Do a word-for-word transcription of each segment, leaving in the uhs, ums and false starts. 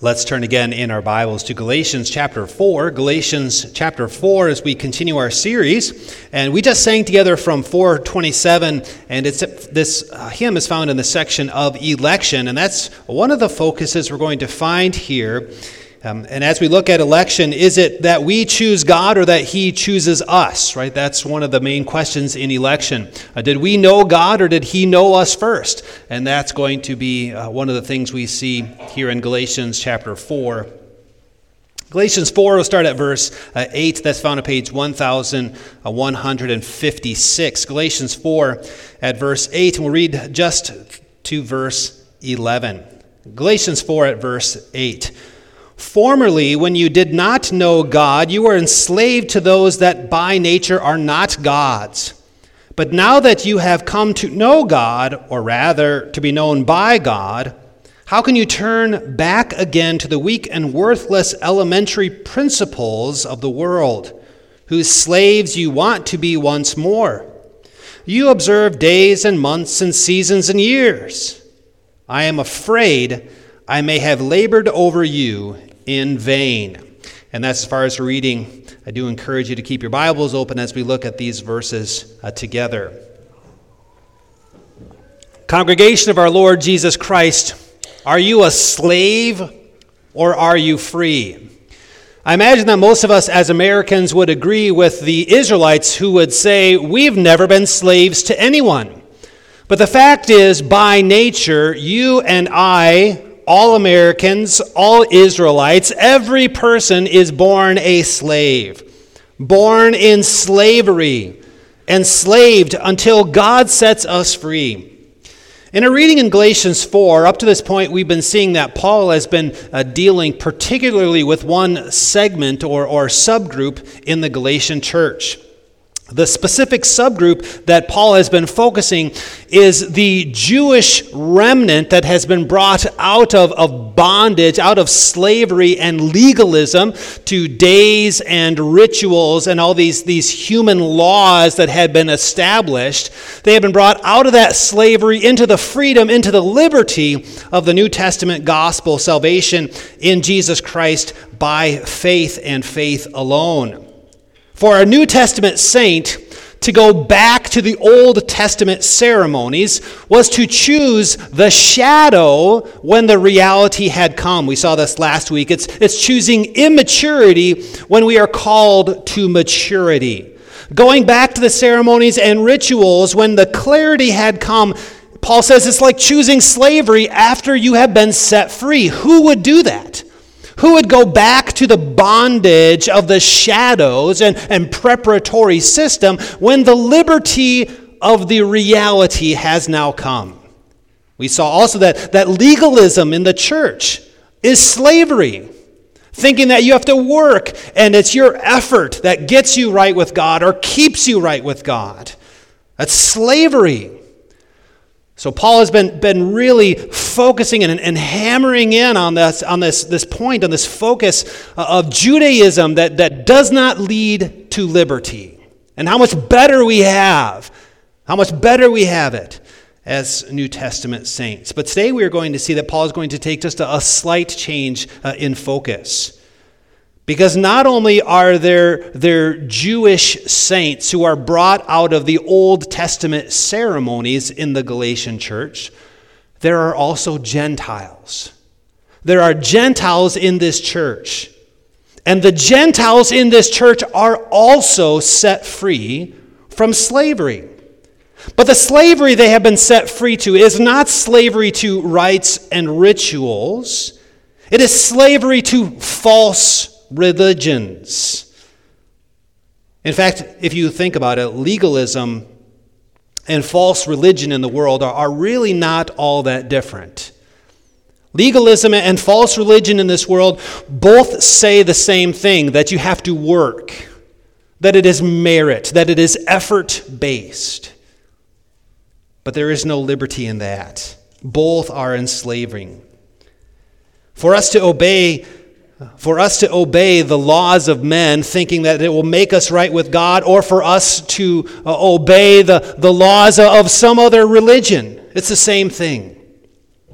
Let's turn again in our Bibles to Galatians chapter four. Galatians chapter four as we continue our series. And we just sang together from four twenty-seven, and it's this uh, hymn is found in the section of election, and that's one of the focuses we're going to find here. Um, and as we look at election, is it that we choose God or that He chooses us, right? That's one of the main questions in election. Uh, did we know God or did He know us first? And that's going to be uh, one of the things we see here in Galatians chapter four. Galatians four, we'll start at verse uh, eight. That's found on page one thousand one hundred fifty-six. Galatians four at verse eight, and we'll read just to verse eleven. Galatians four at verse eight. Formerly, when you did not know God, you were enslaved to those that by nature are not gods. But now that you have come to know God, or rather to be known by God, how can you turn back again to the weak and worthless elementary principles of the world, whose slaves you want to be once more? You observe days and months and seasons and years. I am afraid I may have labored over you in vain. And that's as far as reading. I do encourage you to keep your Bibles open as we look at these verses uh, together. Congregation of our Lord Jesus Christ, are you a slave or are you free? I imagine that most of us as Americans would agree with the Israelites who would say, we've never been slaves to anyone. But the fact is, by nature, you and I, all Americans, all Israelites, every person is born a slave, born in slavery, enslaved until God sets us free. In a reading in Galatians four, up to this point, we've been seeing that Paul has been uh, dealing particularly with one segment or, or subgroup in the Galatian church. The specific subgroup that Paul has been focusing is the Jewish remnant that has been brought out of, of bondage, out of slavery and legalism to days and rituals and all these, these human laws that had been established. They have been brought out of that slavery into the freedom, into the liberty of the New Testament gospel, salvation in Jesus Christ by faith and faith alone. For a New Testament saint to go back to the Old Testament ceremonies was to choose the shadow when the reality had come. We saw this last week. It's, it's choosing immaturity when we are called to maturity. Going back to the ceremonies and rituals when the clarity had come, Paul says it's like choosing slavery after you have been set free. Who would do that? Who would go back to the bondage of the shadows and, and preparatory system when the liberty of the reality has now come? We saw also that, that legalism in the church is slavery. Thinking that you have to work and it's your effort that gets you right with God or keeps you right with God. That's slavery. So Paul has been, been really focusing and, and hammering in on this on this, this point, on this focus of Judaism that, that does not lead to liberty. And how much better we have, how much better we have it as New Testament saints. But today we are going to see that Paul is going to take just a, a slight change uh, in focus. Because not only are there, there Jewish saints who are brought out of the Old Testament ceremonies in the Galatian church, there are also Gentiles. There are Gentiles in this church. And the Gentiles in this church are also set free from slavery. But the slavery they have been set free to is not slavery to rites and rituals. It is slavery to false religions. In fact, if you think about it, legalism and false religion in the world are, are really not all that different. Legalism and false religion in this world both say the same thing, that you have to work, that it is merit, that it is effort-based. But there is no liberty in that. Both are enslaving. For us to obey For us to obey the laws of men, thinking that it will make us right with God, or for us to uh, obey the, the laws of some other religion. It's the same thing.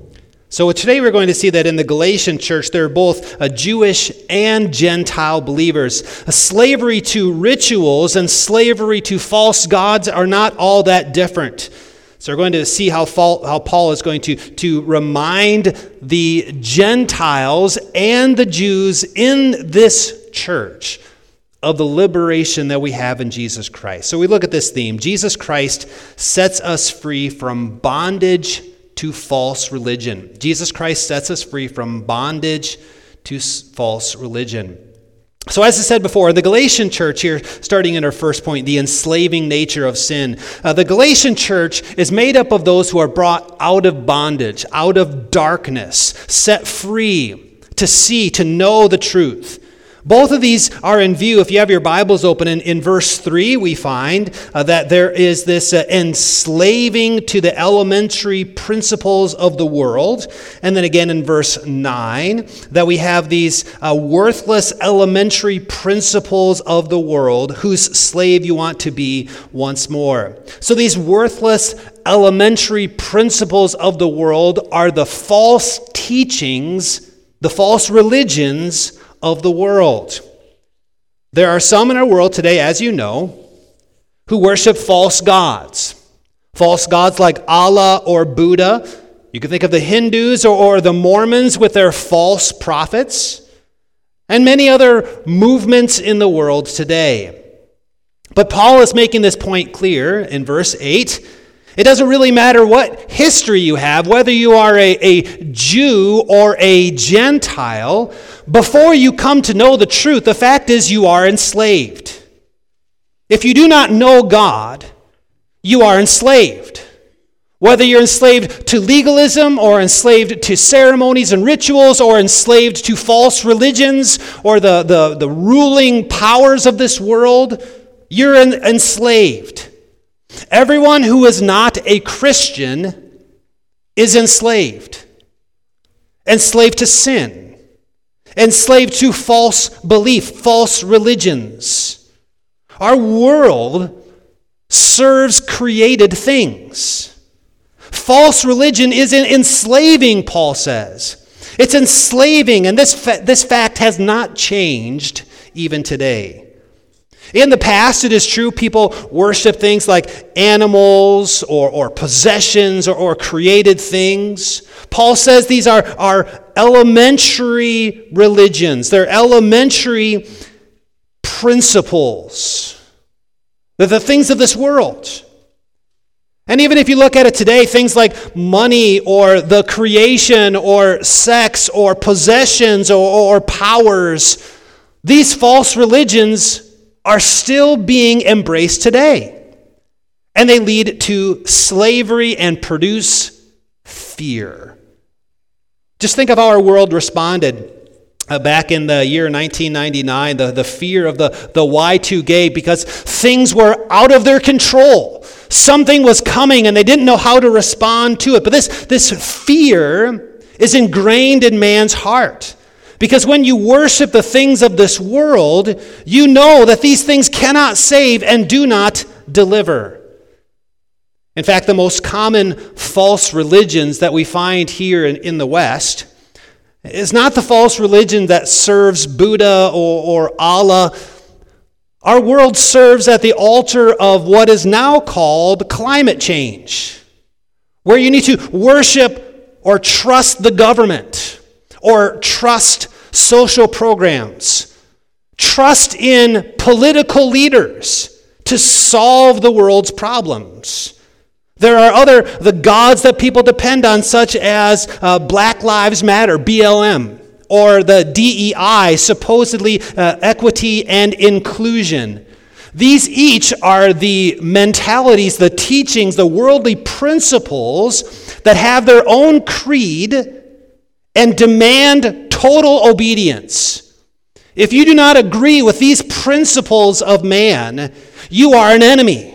So today we're going to see that in the Galatian church, they're both a Jewish and Gentile believers. A slavery to rituals and slavery to false gods are not all that different. So we're going to see how, how Paul is going to, to remind the Gentiles and the Jews in this church of the liberation that we have in Jesus Christ. So we look at this theme. Jesus Christ sets us free from bondage to false religion. Jesus Christ sets us free from bondage to false religion. So as I said before, the Galatian church here, starting in our first point, the enslaving nature of sin. Uh, the Galatian church is made up of those who are brought out of bondage, out of darkness, set free to see, to know the truth. Both of these are in view. If you have your Bibles open, in, in verse three, we find uh, that there is this uh, enslaving to the elementary principles of the world. And then again in verse nine, that we have these uh, worthless elementary principles of the world, whose slave you want to be once more. So these worthless elementary principles of the world are the false teachings, the false religions of the world. There are some in our world today, as you know, who worship false gods. False gods like Allah or Buddha. You can think of the Hindus or, or the Mormons with their false prophets, and many other movements in the world today. But Paul is making this point clear in verse eight. It doesn't really matter what history you have, whether you are a, a Jew or a Gentile. Before you come to know the truth, the fact is you are enslaved. If you do not know God, you are enslaved. Whether you're enslaved to legalism or enslaved to ceremonies and rituals or enslaved to false religions or the, the, the ruling powers of this world, you're enslaved. Everyone who is not a Christian is enslaved. Enslaved to sin. Enslaved to false belief, false religions. Our world serves created things. False religion is enslaving, Paul says. It's enslaving, and this, fa- this fact has not changed even today. In the past, it is true, people worship things like animals or, or possessions or, or created things. Paul says these are, are elementary religions. They're elementary principles. They're the things of this world. And even if you look at it today, things like money or the creation or sex or possessions or, or powers, these false religions are still being embraced today. And they lead to slavery and produce fear. Just think of how our world responded uh, back in the year nineteen ninety-nine, the, the fear of the, the Y two K, because things were out of their control. Something was coming and they didn't know how to respond to it. But this, this fear is ingrained in man's heart. Because when you worship the things of this world, you know that these things cannot save and do not deliver. In fact, the most common false religions that we find here in, in the West is not the false religion that serves Buddha or, or Allah. Our world serves at the altar of what is now called climate change, where you need to worship or trust the government, or trust social programs, trust in political leaders to solve the world's problems. There are other, the gods that people depend on, such as uh, Black Lives Matter, B L M, or the D E I, supposedly uh, equity and inclusion. These each are the mentalities, the teachings, the worldly principles that have their own creed and demand total obedience. If you do not agree with these principles of man, you are an enemy.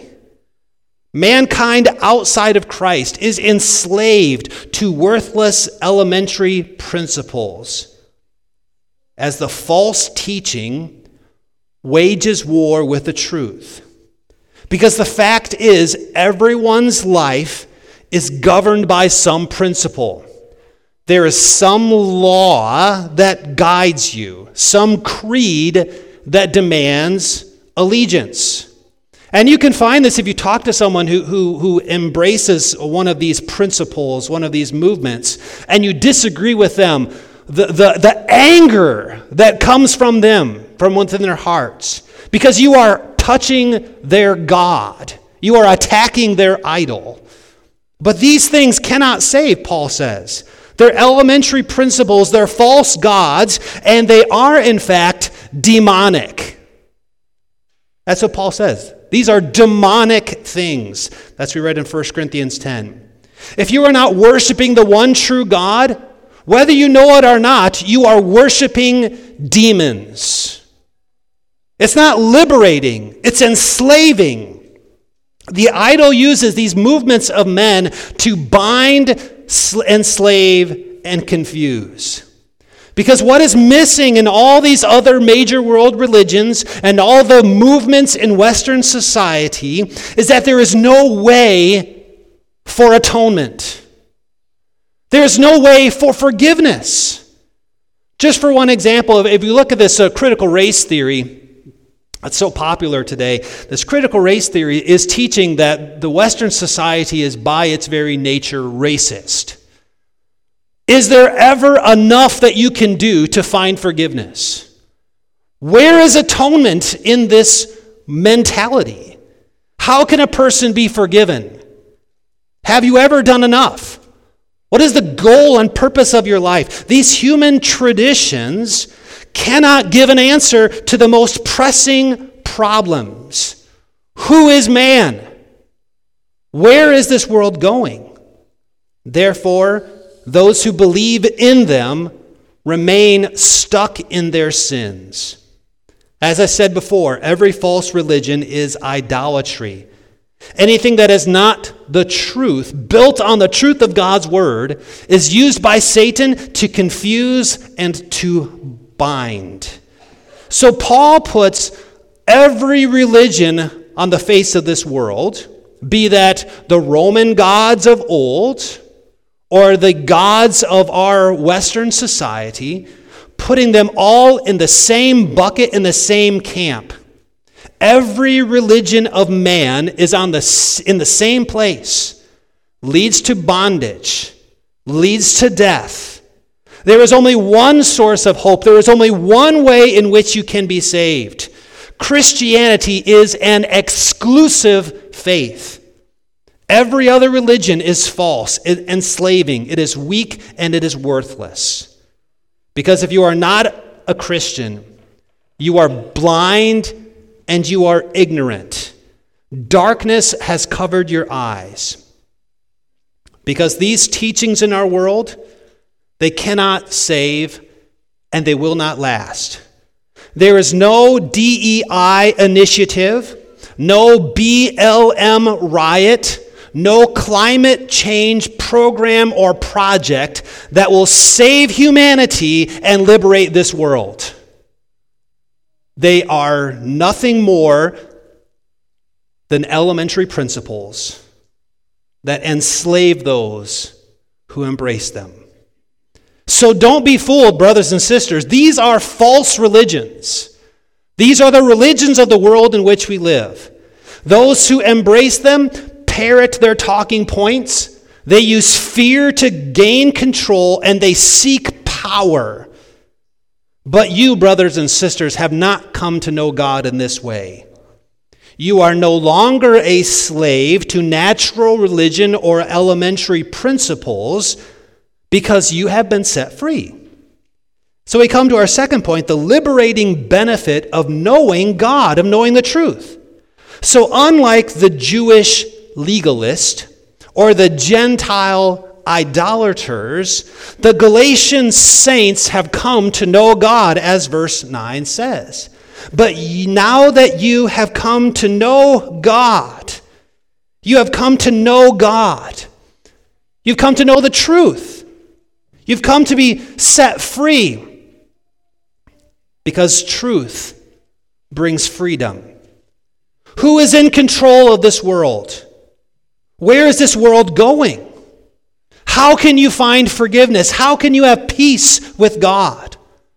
Mankind outside of Christ is enslaved to worthless elementary principles, as the false teaching wages war with the truth. Because the fact is, everyone's life is governed by some principle. there is some law that guides you, some creed that demands allegiance. And you can find this if you talk to someone who, who, who embraces one of these principles, one of these movements, and you disagree with them, the, the, the anger that comes from them, from within their hearts, because you are touching their God. You are attacking their idol. But these things cannot save, Paul says. They're elementary principles, they're false gods, and they are, in fact, demonic. That's what Paul says. These are demonic things. That's what we read in First Corinthians ten. If you are not worshiping the one true God, whether you know it or not, you are worshiping demons. It's not liberating, it's enslaving. The idol uses these movements of men to bind, enslave, and confuse. Because what is missing in all these other major world religions and all the movements in Western society is that there is no way for atonement. There is no way for forgiveness. Just for one example, if you look at this uh, critical race theory, it's so popular today. This critical race theory is teaching that the Western society is by its very nature racist. Is there ever enough that you can do to find forgiveness? Where is atonement in this mentality? How can a person be forgiven? Have you ever done enough? What is the goal and purpose of your life? These human traditions cannot give an answer to the most pressing problems. Who is man? Where is this world going? Therefore, those who believe in them remain stuck in their sins. As I said before, every false religion is idolatry. Anything that is not the truth, built on the truth of God's word, is used by Satan to confuse and to bind. So Paul puts every religion on the face of this world, be that the Roman gods of old or the gods of our Western society, putting them all in the same bucket, in the same camp. Every religion of man is on the, in the same place, leads to bondage, leads to death. There is only one source of hope. There is only one way in which you can be saved. Christianity is an exclusive faith. Every other religion is false, enslaving. It is weak and it is worthless. Because if you are not a Christian, you are blind and you are ignorant. Darkness has covered your eyes. Because these teachings in our world, they cannot save and they will not last. There is no D E I initiative, no B L M riot, no climate change program or project that will save humanity and liberate this world. They are nothing more than elementary principles that enslave those who embrace them. So don't be fooled, brothers and sisters. These are false religions. These are the religions of the world in which we live. Those who embrace them parrot their talking points. They use fear to gain control, and they seek power. But you, brothers and sisters, have not come to know God in this way. You are no longer a slave to natural religion or elementary principles because you have been set free. So we come to our second point, the liberating benefit of knowing God, of knowing the truth. So unlike the Jewish legalist or the Gentile idolaters, the Galatian saints have come to know God, as verse nine says. But now that you have come to know God, you have come to know God. You've come to know the truth. You've come to be set free because truth brings freedom. Who is in control of this world? Where is this world going? How can you find forgiveness? How can you have peace with God?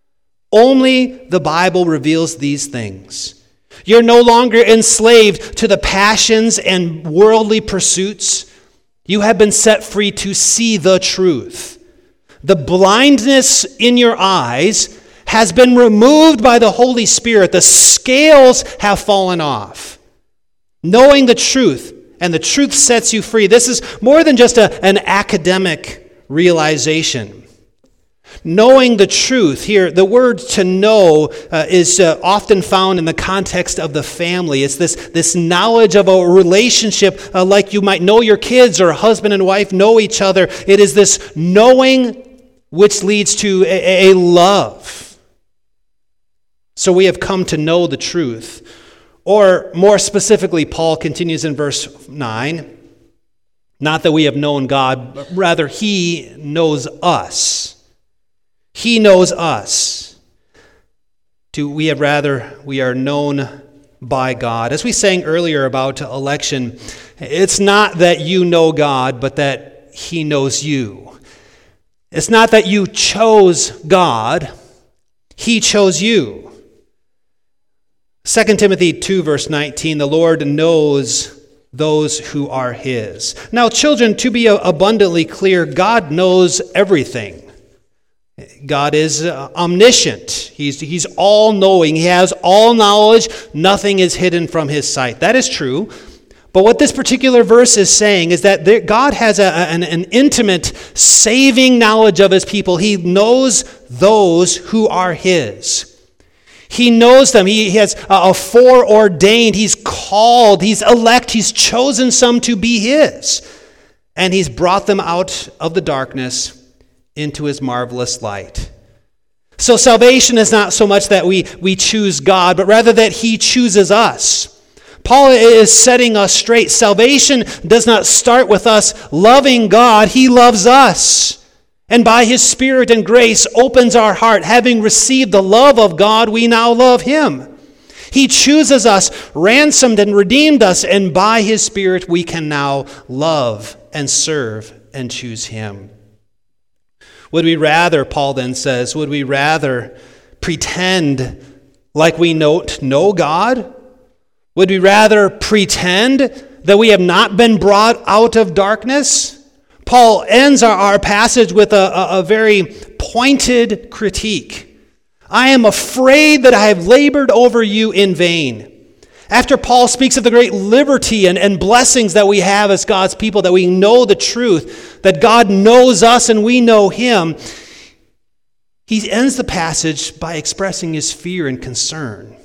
Only the Bible reveals these things. You're no longer enslaved to the passions and worldly pursuits. You have been set free to see the truth. The blindness in your eyes has been removed by the Holy Spirit. The scales have fallen off. Knowing the truth, and the truth sets you free. This is more than just a, an academic realization. Knowing the truth here, the word to know uh, is uh, often found in the context of the family. It's this, this knowledge of a relationship uh, like you might know your kids or a husband and wife know each other. It is this knowing which leads to a, a love. So we have come to know the truth. Or more specifically, Paul continues in verse nine, not that we have known God, but rather he knows us. He knows us. To we have rather, we are known by God. As we sang earlier about election, it's not that you know God, but that he knows you. It's not that you chose God, he chose you. Second Timothy two, verse nineteen, the Lord knows those who are his. Now, children, to be abundantly clear, God knows everything. God is omniscient. He's, he's all-knowing. He has all knowledge. Nothing is hidden from his sight. That is true. But what this particular verse is saying is that there, God has a, an, an intimate, saving knowledge of his people. He knows those who are his. He knows them. He has a foreordained. He's called. He's elect. He's chosen some to be his. And he's brought them out of the darkness into his marvelous light. So salvation is not so much that we, we choose God, but rather that he chooses us. Paul is setting us straight. Salvation does not start with us loving God. He loves us. And by his Spirit and grace opens our heart. Having received the love of God, we now love him. He chooses us, ransomed and redeemed us, and by his Spirit we can now love and serve and choose him. Would we rather, Paul then says, would we rather pretend like we don't know God? Would we rather pretend that we have not been brought out of darkness? Paul ends our, our passage with a, a, a very pointed critique. I am afraid that I have labored over you in vain. After Paul speaks of the great liberty and, and blessings that we have as God's people, that we know the truth, that God knows us and we know him, he ends the passage by expressing his fear and concern.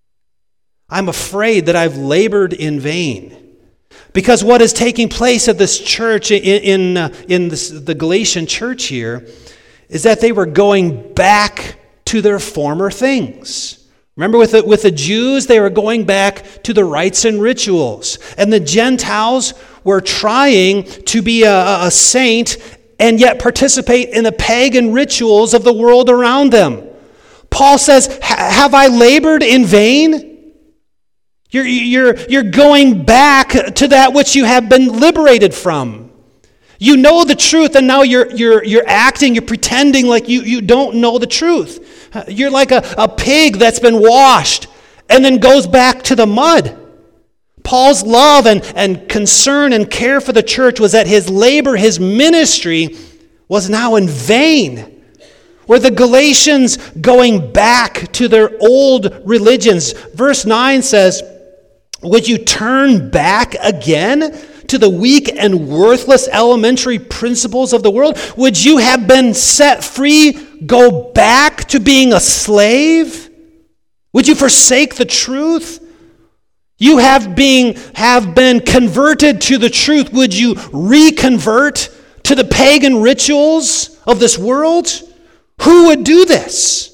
I'm afraid that I've labored in vain. Because what is taking place at this church, in, in, uh, in this, the Galatian church here, is that they were going back to their former things. Remember with the, with the Jews, they were going back to the rites and rituals. And the Gentiles were trying to be a, a saint and yet participate in the pagan rituals of the world around them. Paul says, have I labored in vain? You're, you're, you're going back to that which you have been liberated from. You know the truth, and now you're, you're, you're acting, you're pretending like you, you don't know the truth. You're like a, a pig that's been washed and then goes back to the mud. Paul's love and, and concern and care for the church was that his labor, his ministry, was now in vain. Were the Galatians going back to their old religions? Verse nine says, would you turn back again to the weak and worthless elementary principles of the world? Would you have been set free, go back to being a slave? Would you forsake the truth? You have been, have been converted to the truth. Would you reconvert to the pagan rituals of this world? Who would do this?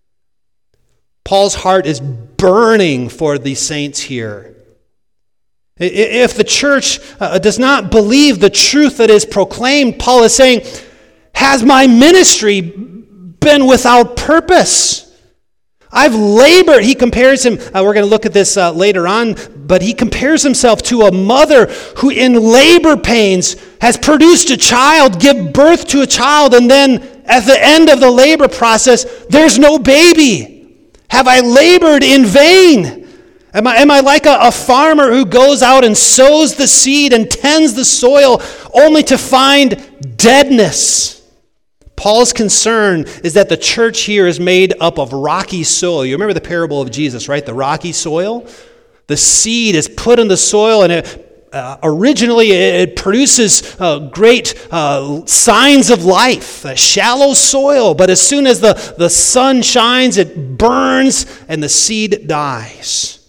Paul's heart is burning for the saints here. If the church uh, does not believe the truth that is proclaimed, Paul is saying, has my ministry been without purpose? I've labored. He compares him, uh, we're going to look at this uh, later on, but he compares himself to a mother who in labor pains has produced a child, give birth to a child, and then at the end of the labor process, there's no baby. Have I labored in vain? Am I, am I like a, a farmer who goes out and sows the seed and tends the soil only to find deadness? Paul's concern is that the church here is made up of rocky soil. You remember the parable of Jesus, right? The rocky soil? The seed is put in the soil, and it, uh, originally it produces uh, great uh, signs of life, a shallow soil. But as soon as the, the sun shines, it burns and the seed dies.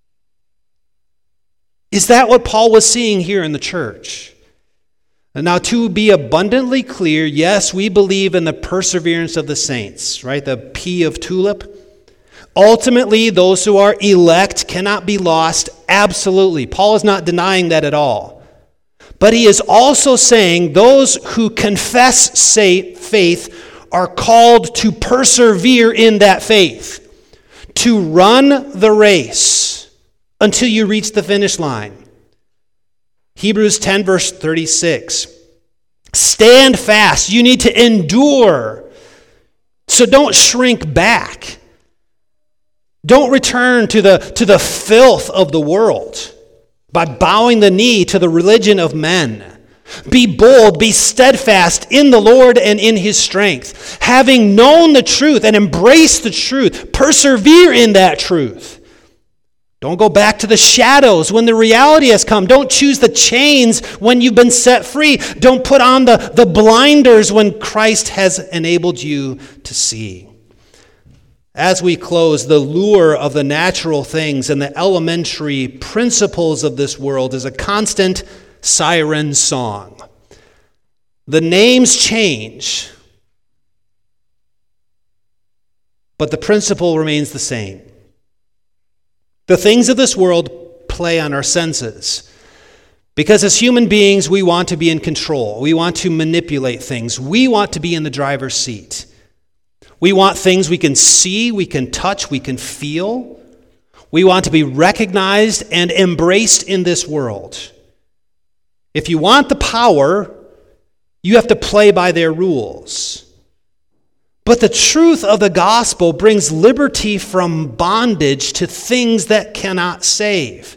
Is that what Paul was seeing here in the church? And now, to be abundantly clear, yes, we believe in the perseverance of the saints, right? The P of tulip. Ultimately, those who are elect cannot be lost. Absolutely. Paul is not denying that at all. But he is also saying those who confess say, faith are called to persevere in that faith, to run the race until you reach the finish line. Hebrews ten, verse thirty-six. Stand fast. You need to endure. So don't shrink back. Don't return to the, to the filth of the world by bowing the knee to the religion of men. Be bold, be steadfast in the Lord and in his strength. Having known the truth and embraced the truth, persevere in that truth. Don't go back to the shadows when the reality has come. Don't choose the chains when you've been set free. Don't put on the, the blinders when Christ has enabled you to see. As we close, the lure of the natural things and the elementary principles of this world is a constant siren song. The names change, but the principle remains the same. The things of this world play on our senses. Because as human beings, we want to be in control. We want to manipulate things. We want to be in the driver's seat. We want things we can see, we can touch, we can feel. We want to be recognized and embraced in this world. If you want the power, you have to play by their rules. But the truth of the gospel brings liberty from bondage to things that cannot save.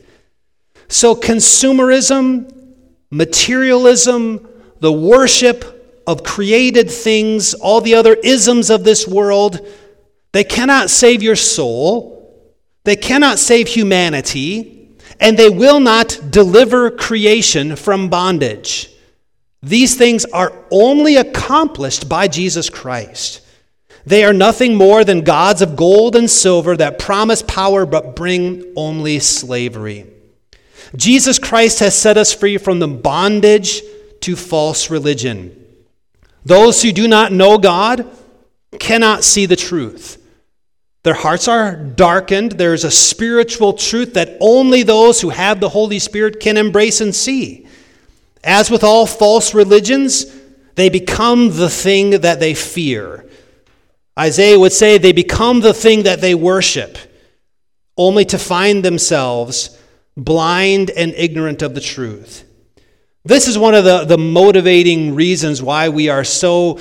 So consumerism, materialism, the worship of created things, all the other isms of this world, they cannot save your soul. They cannot save humanity. And they will not deliver creation from bondage. These things are only accomplished by Jesus Christ. They are nothing more than gods of gold and silver that promise power but bring only slavery. Jesus Christ has set us free from the bondage to false religion. Those who do not know God cannot see the truth. Their hearts are darkened. There is a spiritual truth that only those who have the Holy Spirit can embrace and see. As with all false religions, they become the thing that they fear. Isaiah would say they become the thing that they worship, only to find themselves blind and ignorant of the truth. This is one of the, the motivating reasons why we are so,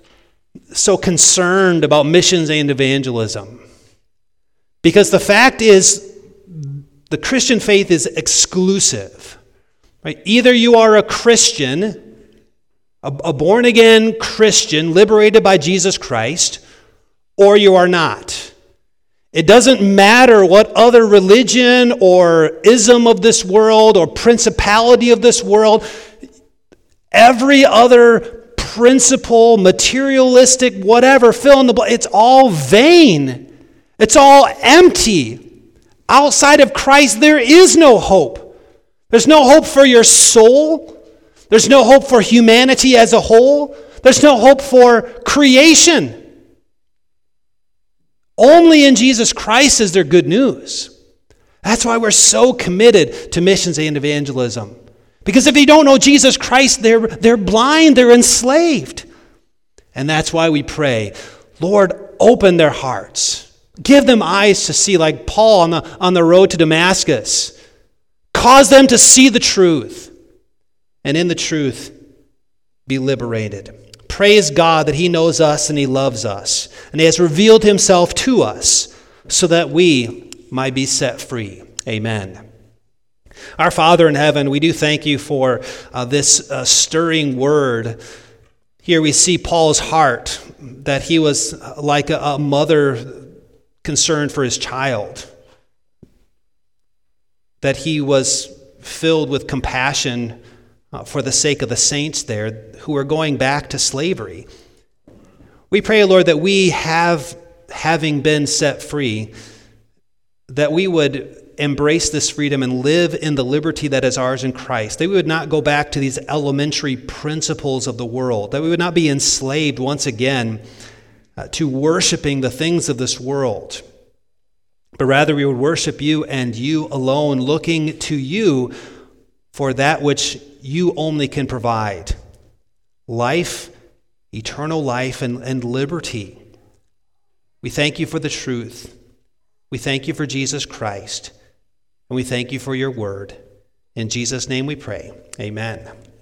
so concerned about missions and evangelism. Because the fact is, the Christian faith is exclusive. Right? Either you are a Christian, a, a born-again Christian liberated by Jesus Christ, or you are not. It doesn't matter what other religion or ism of this world or principality of this world, every other principle, materialistic, whatever, fill in the blank, it's all vain. It's all empty. Outside of Christ, there is no hope. There's no hope for your soul. There's no hope for humanity as a whole. There's no hope for creation. Only in Jesus Christ is there good news. That's why we're so committed to missions and evangelism. Because if they don't know Jesus Christ, they're, they're blind, they're enslaved. And that's why we pray, Lord, open their hearts. Give them eyes to see, like Paul on the, on the road to Damascus. Cause them to see the truth, and in the truth be liberated. Praise God that he knows us and he loves us, and he has revealed himself to us so that we might be set free. Amen. Our Father in heaven, we do thank you for uh, this uh, stirring word. Here we see Paul's heart, that he was like a, a mother concerned for his child, that he was filled with compassion uh, for the sake of the saints there who are going back to slavery. We pray, Lord, that we have, having been set free, that we would embrace this freedom and live in the liberty that is ours in Christ, that we would not go back to these elementary principles of the world, that we would not be enslaved once again uh, to worshiping the things of this world, but rather we would worship you and you alone, looking to you for that which you only can provide: life, eternal life, and, and liberty. We thank you for the truth. We thank you for Jesus Christ. And we thank you for your word. In Jesus' name we pray. Amen.